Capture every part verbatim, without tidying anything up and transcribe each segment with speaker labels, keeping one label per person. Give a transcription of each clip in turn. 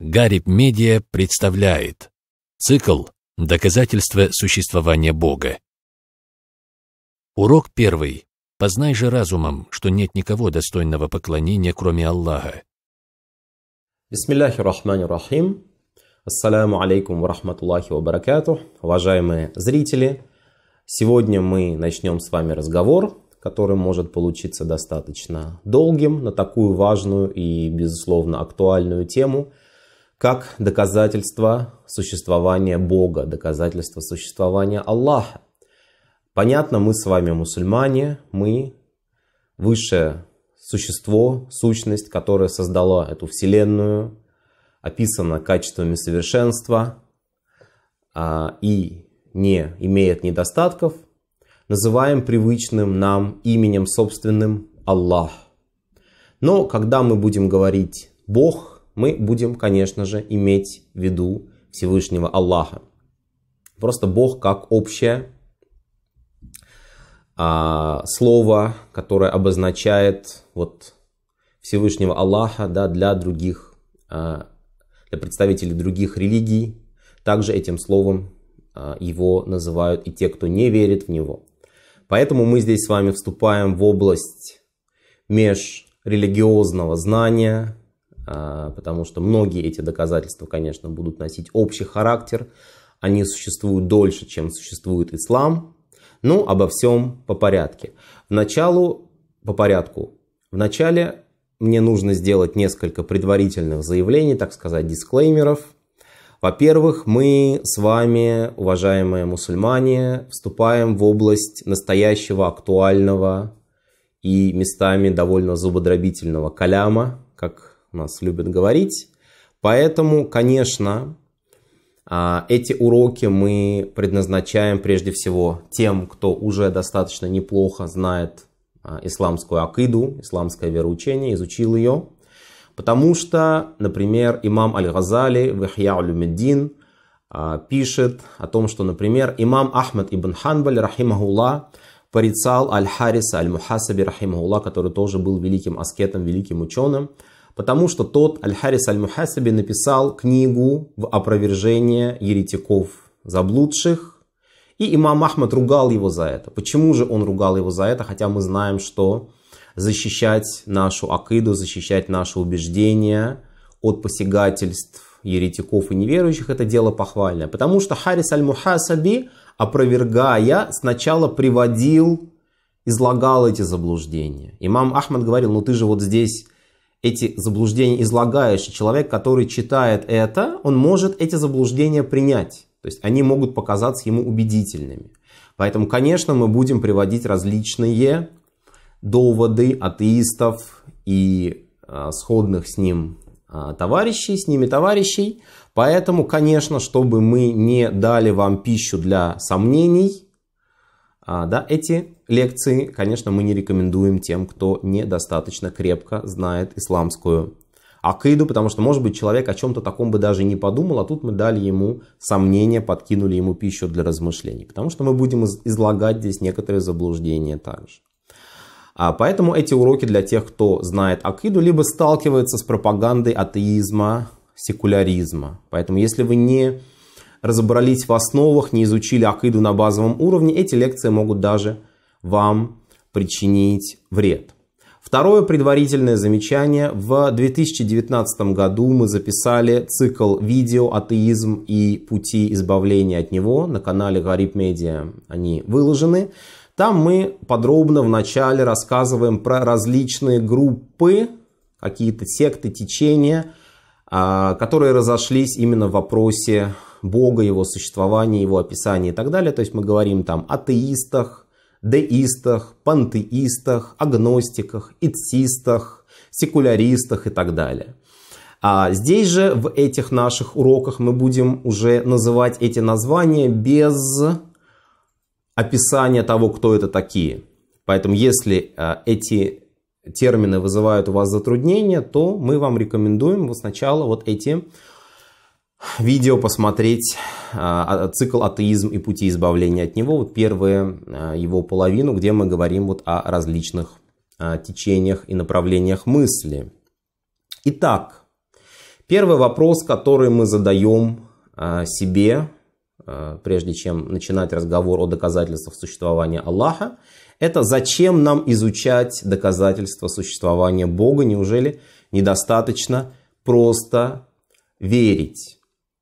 Speaker 1: Гариб Медиа представляет цикл «Доказательства существования Бога». Урок первый. Познай же разумом, что нет никого достойного поклонения, кроме Аллаха.
Speaker 2: Бисмиллахи рахмани рахим. Ассаляму алейкум ва рахматуллахи ва баракатух. Уважаемые зрители, сегодня мы начнем с вами разговор, который может получиться достаточно долгим на такую важную и, безусловно, актуальную тему, как доказательство существования Бога, доказательство существования Аллаха. Понятно, мы с вами мусульмане, мы высшее существо, сущность, которая создала эту вселенную, описана качествами совершенства а, и не имеет недостатков, называем привычным нам именем собственным Аллах. Но когда мы будем говорить Бог, мы будем, конечно же, иметь в виду Всевышнего Аллаха. Просто Бог как общее а, слово, которое обозначает вот, Всевышнего Аллаха, да, для других, а, для представителей других религий. Также этим словом а, его называют и те, кто не верит в него. Поэтому мы здесь с вами вступаем в область межрелигиозного знания, потому что многие эти доказательства, конечно, будут носить общий характер. Они существуют дольше, чем существует ислам. Ну, обо всем по порядке. Вначалу, по порядку. Вначале мне нужно сделать несколько предварительных заявлений, так сказать, дисклеймеров. Во-первых, мы с вами, уважаемые мусульмане, вступаем в область настоящего, актуального и местами довольно зубодробительного каляма, как у нас любят говорить. Поэтому, конечно, эти уроки мы предназначаем прежде всего тем, кто уже достаточно неплохо знает исламскую акиду, исламское вероучение, изучил ее. Потому что, например, имам Аль-Газали в Ихья улюмиддин пишет о том, что, например, имам Ахмад ибн Ханбаль, рахимахуллах, порицал Аль-Хариса Аль-Мухасаби, рахимахуллах, который тоже был великим аскетом, великим ученым, потому что тот, Аль-Харис Аль-Мухасаби, написал книгу в опровержение еретиков заблудших, и имам Ахмад ругал его за это. Почему же он ругал его за это, хотя мы знаем, что защищать нашу акиду, защищать наши убеждения от посягательств еретиков и неверующих — это дело похвальное. Потому что Харис Аль-Мухасаби, опровергая, сначала приводил, излагал эти заблуждения. Имам Ахмад говорил: ну ты же вот здесь эти заблуждения излагаешь, и человек, который читает это, он может эти заблуждения принять. То есть они могут показаться ему убедительными. Поэтому, конечно, мы будем приводить различные доводы атеистов и а, сходных с ним а, товарищей, с ними товарищей. Поэтому, конечно, чтобы мы не дали вам пищу для сомнений, а, да, эти лекции, конечно, мы не рекомендуем тем, кто недостаточно крепко знает исламскую акиду, потому что, может быть, человек о чем-то таком бы даже не подумал, а тут мы дали ему сомнения, подкинули ему пищу для размышлений, потому что мы будем излагать здесь некоторые заблуждения также. А поэтому эти уроки для тех, кто знает акиду, либо сталкивается с пропагандой атеизма, секуляризма. Поэтому, если вы не разобрались в основах, не изучили акиду на базовом уровне, эти лекции могут даже вам причинить вред. Второе предварительное замечание. В две тысячи девятнадцатом году мы записали цикл видео «Атеизм и пути избавления от него». На канале Гариб Медиа они выложены. Там мы подробно вначале рассказываем про различные группы, какие-то секты, течения, которые разошлись именно в вопросе Бога, его существования, его описания и так далее. То есть мы говорим там о атеистах, деистах, пантеистах, агностиках, ицистах, секуляристах и так далее. А здесь же в этих наших уроках мы будем уже называть эти названия без описания того, кто это такие. Поэтому если эти термины вызывают у вас затруднения, то мы вам рекомендуем вот сначала вот эти видео посмотреть, цикл «Атеизм и пути избавления от него», вот первую его половину, где мы говорим вот о различных течениях и направлениях мысли. Итак, Первый вопрос, который мы задаем себе, прежде чем начинать разговор о доказательствах существования Аллаха, это зачем нам изучать доказательства существования Бога? Неужели недостаточно просто верить?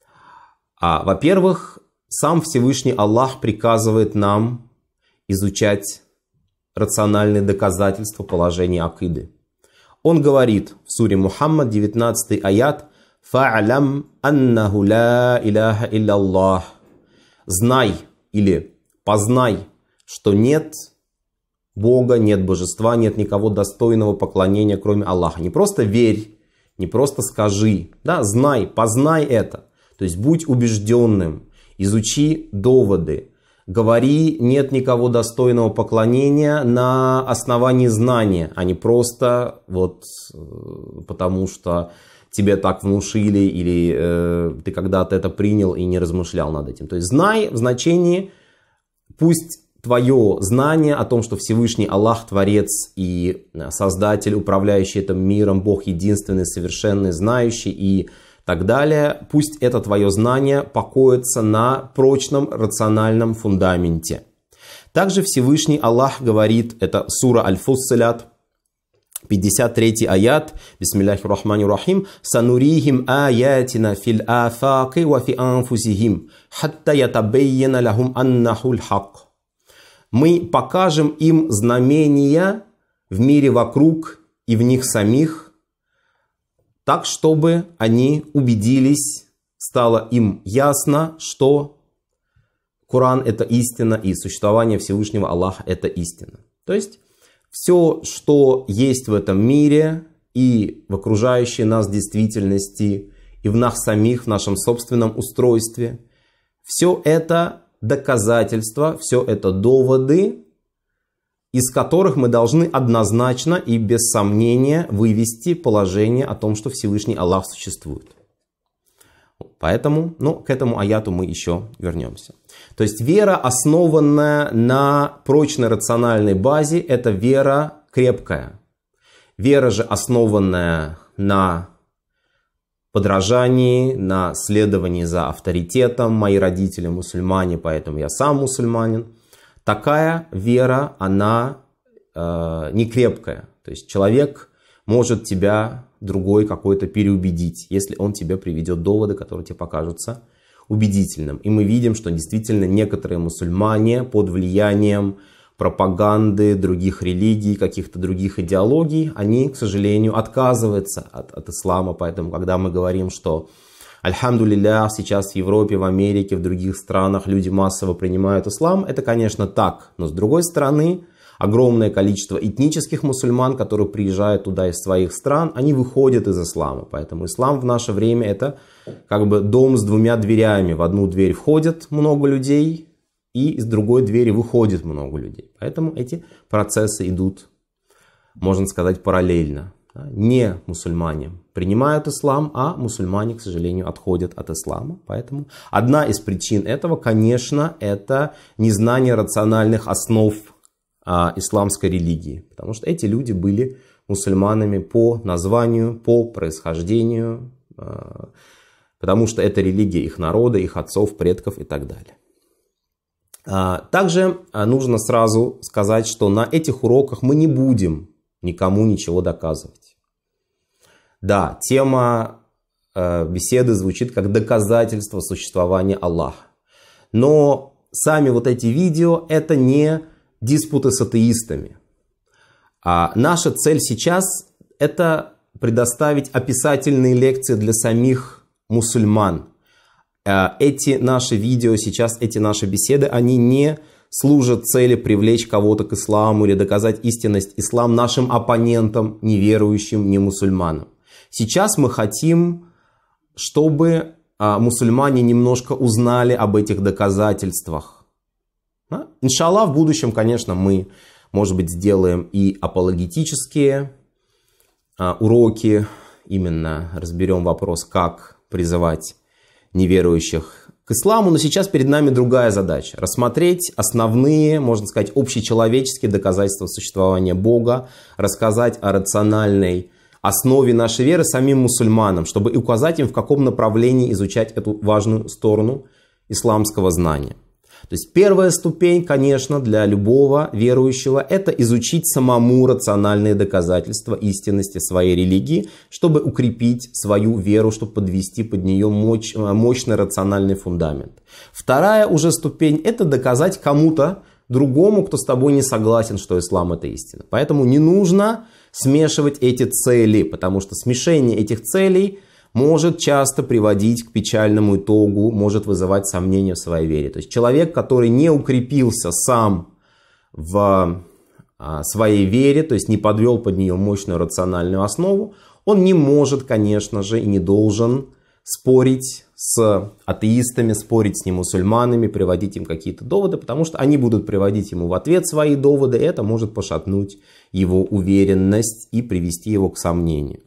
Speaker 2: А, во-первых, сам Всевышний Аллах приказывает нам изучать рациональные доказательства положения акиды. Он говорит в суре Мухаммад, девятнадцатый аят: «Фа'алям аннаху ла иляха илля-Аллах». Знай или познай, что нет Бога, нет божества, нет никого достойного поклонения, кроме Аллаха. Не просто верь, не просто скажи, да, знай, познай это. То есть будь убежденным, изучи доводы, говори, нет никого достойного поклонения на основании знания, а не просто вот потому что тебе так внушили или э, ты когда-то это принял и не размышлял над этим. То есть знай в значении, пусть твое знание о том, что Всевышний Аллах Творец и Создатель, управляющий этим миром, Бог единственный, совершенный, знающий и так далее, пусть это твое знание покоится на прочном рациональном фундаменте. Также Всевышний Аллах говорит, это сура Аль-Фуссилят, пятьдесят третий аят, бисмиллахи рахмани рахим, «Санурихим аятина фил афаки ва фи анфусихим, хатта ятабейяна лахум аннахуль хак». Мы покажем им знамения в мире вокруг и в них самих, так, чтобы они убедились, стало им ясно, что Коран – это истина, и существование Всевышнего Аллаха – это истина. То есть, все, что есть в этом мире и в окружающей нас действительности, и в нас самих, в нашем собственном устройстве, все это доказательства, все это доводы, из которых мы должны однозначно и без сомнения вывести положение о том, что Всевышний Аллах существует. Поэтому, ну, к этому аяту мы еще вернемся. То есть вера, основанная на прочной рациональной базе, это вера крепкая. Вера же, основанная на подражании, на следовании за авторитетом. Мои родители мусульмане, поэтому я сам мусульманин. Такая вера, она э, не крепкая. То есть человек может тебя другой какой-то переубедить, если он тебе приведет доводы, которые тебе покажутся убедительным. И мы видим, что действительно некоторые мусульмане под влиянием пропаганды других религий, каких-то других идеологий, они, к сожалению, отказываются от, от ислама. Поэтому, когда мы говорим, что альхамдулиллях, сейчас в Европе, в Америке, в других странах люди массово принимают ислам, это, конечно, так. Но с другой стороны, огромное количество этнических мусульман, которые приезжают туда из своих стран, они выходят из ислама. Поэтому ислам в наше время это как бы дом с двумя дверями. В одну дверь входят много людей, и из другой двери выходит много людей. Поэтому эти процессы идут, можно сказать, параллельно. Не мусульмане принимают ислам, а мусульмане, к сожалению, отходят от ислама. Поэтому одна из причин этого, конечно, это незнание рациональных основ а, исламской религии. Потому что эти люди были мусульманами по названию, по происхождению, а, потому что это религия их народа, их отцов, предков и так далее. Также нужно сразу сказать, что на этих уроках мы не будем никому ничего доказывать. Да, тема беседы звучит как доказательство существования Аллаха. Но сами вот эти видео это не диспуты с атеистами. А наша цель сейчас это предоставить описательные лекции для самих мусульман. Эти наши видео сейчас, эти наши беседы, они не служат цели привлечь кого-то к исламу или доказать истинность ислама нашим оппонентам, неверующим, не мусульманам. Сейчас мы хотим, чтобы мусульмане немножко узнали об этих доказательствах. Иншаллах, в будущем, конечно, мы, может быть, сделаем и апологетические уроки, именно разберем вопрос, как призывать неверующих к исламу, но сейчас перед нами другая задача. Рассмотреть основные, можно сказать, общечеловеческие доказательства существования Бога, рассказать о рациональной основе нашей веры самим мусульманам, чтобы указать им, в каком направлении изучать эту важную сторону исламского знания. То есть первая ступень, конечно, для любого верующего – это изучить самому рациональные доказательства истинности своей религии, чтобы укрепить свою веру, чтобы подвести под нее мощь, мощный рациональный фундамент. Вторая уже ступень – это доказать кому-то другому, кто с тобой не согласен, что ислам – это истина. Поэтому не нужно смешивать эти цели, потому что смешение этих целей может часто приводить к печальному итогу, может вызывать сомнения в своей вере. То есть человек, который не укрепился сам в своей вере, то есть не подвел под нее мощную рациональную основу, он не может, конечно же, и не должен спорить с атеистами, спорить с немусульманами, приводить им какие-то доводы, потому что они будут приводить ему в ответ свои доводы, и это может пошатнуть его уверенность и привести его к сомнению.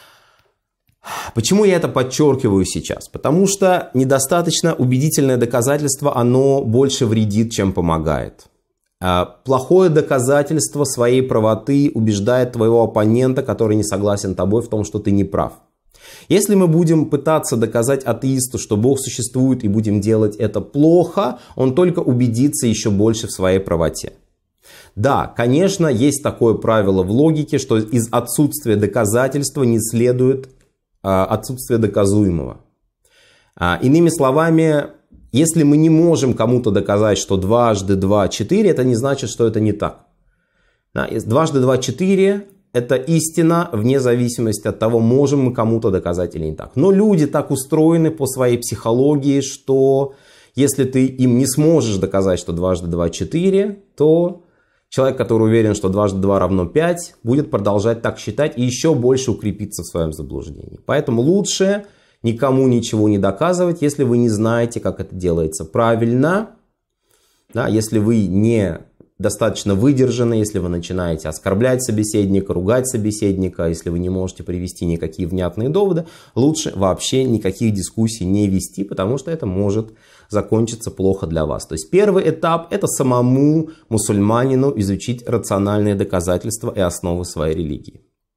Speaker 2: Почему я это подчеркиваю сейчас? Потому что недостаточно убедительное доказательство, оно больше вредит, чем помогает. Плохое доказательство своей правоты убеждает твоего оппонента, который не согласен с тобой, в том, что ты не прав. Если мы будем пытаться доказать атеисту, что Бог существует, и будем делать это плохо, он только убедится еще больше в своей правоте. Да, конечно, есть такое правило в логике, что из отсутствия доказательства не следует отсутствие доказуемого. Иными словами, если мы не можем кому-то доказать, что дважды два четыре, это не значит, что это не так. Дважды два четыре – это истина вне зависимости от того, можем мы кому-то доказать или не так. Но люди так устроены по своей психологии, что если ты им не сможешь доказать, что дважды два четыре, то человек, который уверен, что дважды два равно пять, будет продолжать так считать и еще больше укрепиться в своем заблуждении. Поэтому лучше никому ничего не доказывать, если вы не знаете, как это делается правильно. Да, если вы не достаточно выдержаны, если вы начинаете оскорблять собеседника, ругать собеседника, если вы не можете привести никакие внятные доводы, лучше вообще никаких дискуссий не вести, потому что это может закончиться плохо для вас. То есть первый этап – это самому мусульманину изучить рациональные доказательства и основы своей религии.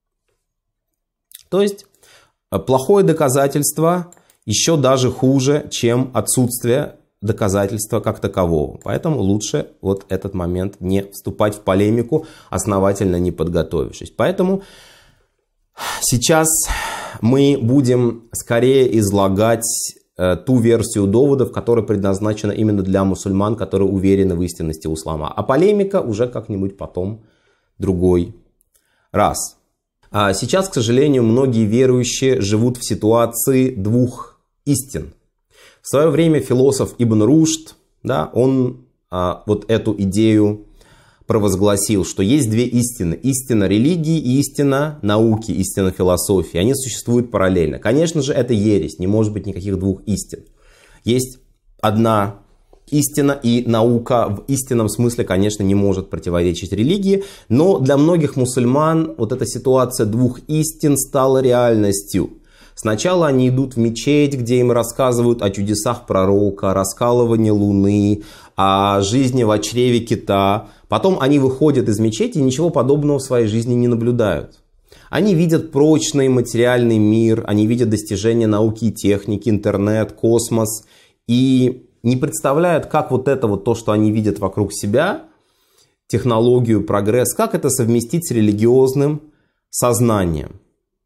Speaker 2: То есть плохое доказательство еще даже хуже, чем отсутствие доказательства как такового. Поэтому лучше вот этот момент не вступать в полемику, основательно не подготовившись. Поэтому сейчас мы будем скорее излагать ту версию доводов, которая предназначена именно для мусульман, которые уверены в истинности ислама. А полемика уже как-нибудь потом, другой раз. А сейчас, к сожалению, многие верующие живут в ситуации двух истин. В свое время философ Ибн Рушд, да, он а, вот эту идею провозгласил, что есть две истины. Истина религии и истина науки, истина философии. Они существуют параллельно. Конечно же, это ересь. Не может быть никаких двух истин. Есть одна истина, и наука в истинном смысле, конечно, не может противоречить религии. Но для многих мусульман вот эта ситуация двух истин стала реальностью. Сначала они идут в мечеть, где им рассказывают о чудесах пророка, о раскалывании луны, о жизни в чреве кита. Потом они выходят из мечети и ничего подобного в своей жизни не наблюдают. Они видят прочный материальный мир, они видят достижения науки и техники, интернет, космос. И не представляют, как вот это вот то, что они видят вокруг себя, технологию, прогресс, как это совместить с религиозным сознанием.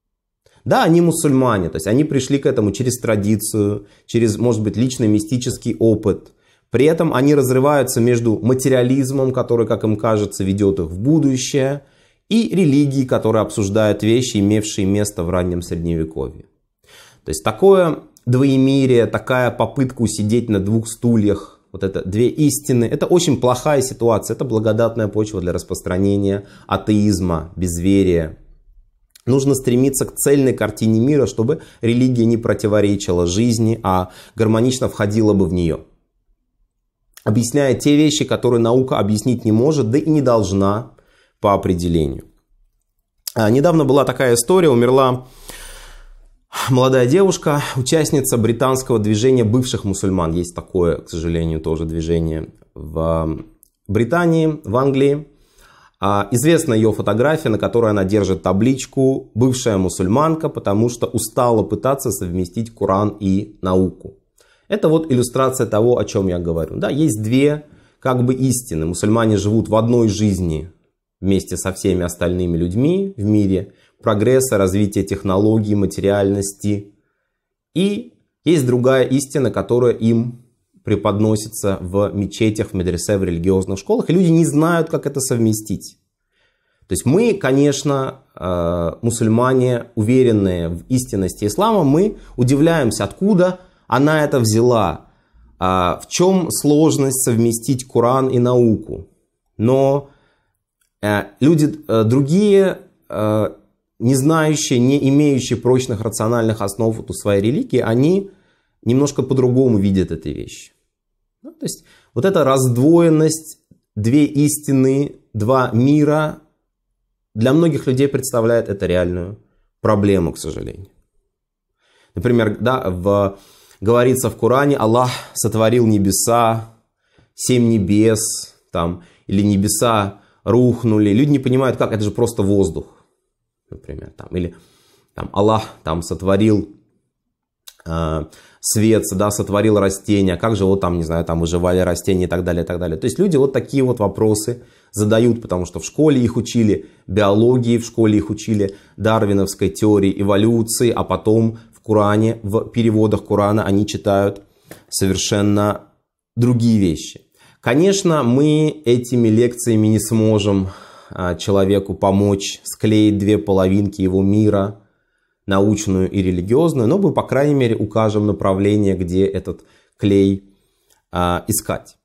Speaker 2: Да, они мусульмане, то есть они пришли к этому через традицию, через, может быть, личный мистический опыт. При этом они разрываются между материализмом, который, как им кажется, ведет их в будущее, и религией, которая обсуждает вещи, имевшие место в раннем Средневековье. То есть такое двоемирие, такая попытка усидеть на двух стульях, вот это две истины, это очень плохая ситуация, это благодатная почва для распространения атеизма, безверия. Нужно стремиться к цельной картине мира, чтобы религия не противоречила жизни, а гармонично входила бы в нее. Объясняя те вещи, которые наука объяснить не может, да и не должна по определению. А недавно была такая история, умерла молодая девушка, участница британского движения бывших мусульман. Есть такое, к сожалению, тоже движение в Британии, в Англии. Известна ее фотография, на которой она держит табличку «Бывшая мусульманка, потому что устала пытаться совместить Коран и науку». Это вот иллюстрация того, о чем я говорю. Да, есть две как бы истины. Мусульмане живут в одной жизни вместе со всеми остальными людьми в мире. Прогресса, развития технологий, материальности. И есть другая истина, которая им преподносится в мечетях, в медресе, в религиозных школах, и люди не знают, как это совместить. То есть мы, конечно, мусульмане, уверенные в истинности ислама, мы удивляемся, откуда она это взяла, в чем сложность совместить Коран и науку. Но люди другие, не знающие, не имеющие прочных рациональных основ у своей религии, они немножко по-другому видят эти вещи. Ну, то есть вот эта раздвоенность, две истины, два мира для многих людей представляет это реальную проблему, к сожалению. Например, да, в, говорится в Коране, Аллах сотворил небеса, семь небес, там, или небеса рухнули. Люди не понимают, как, это же просто воздух, например. Там, или там, Аллах там, сотворил э, свет, да, сотворил растения, как же вот там, не знаю, там выживали растения и так далее, и так далее. То есть люди вот такие вот вопросы задают, потому что в школе их учили биологии, в школе их учили дарвиновской теории эволюции, а потом в Коране, в переводах Корана они читают совершенно другие вещи. Конечно, мы этими лекциями не сможем человеку помочь склеить две половинки его мира, научную и религиозную, но мы, по крайней мере, укажем направление, где этот клей а, искать.